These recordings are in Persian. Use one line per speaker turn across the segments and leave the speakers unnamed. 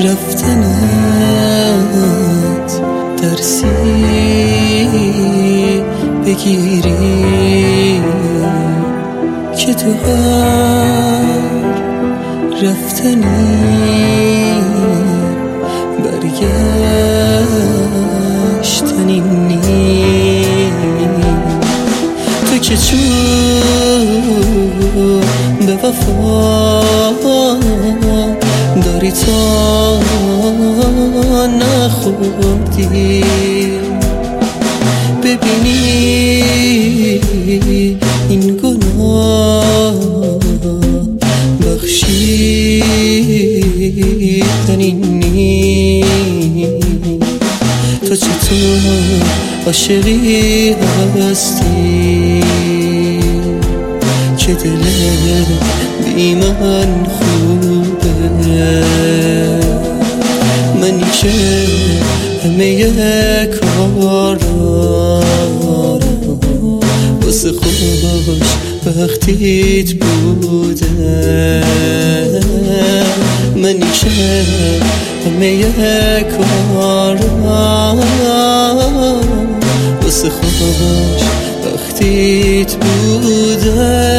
رفتنت درسی بگیری که تو هر رفتنی برگشتنی نیست. تو که چون به وفا داری تا نخوردی ببینی این گناه بخشیدنی نیست. تو چطور عاشقی هستی که دلت بی من خوبه؟ منی که همه کارا واسه خوش وقتیت بوده. منی که همه کارا واسه خوش وقتیت بوده.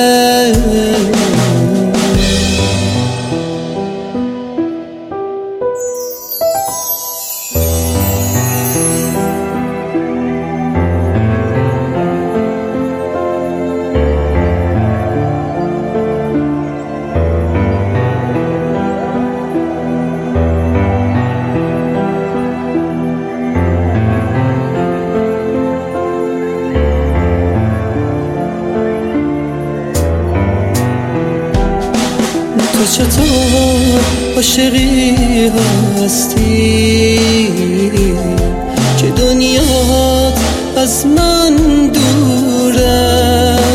تو چطور عاشقی هستی که دنیات از من دوره؟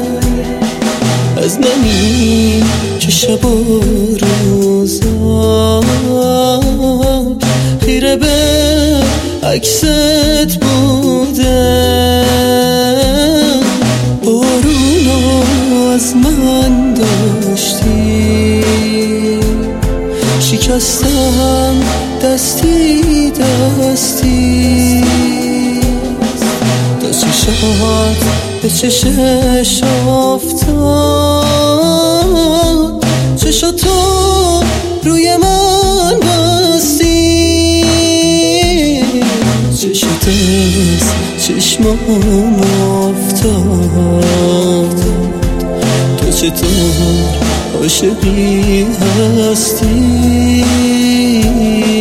از منی که شب و روزا خیره به عکست بوده. بارونو از من داشتی شکستم دستی دستی. تو چشات به چشش افتاد چشاتو روی من بستی. چشات از چشمام افتاد. تو چطور عاشقی هستی؟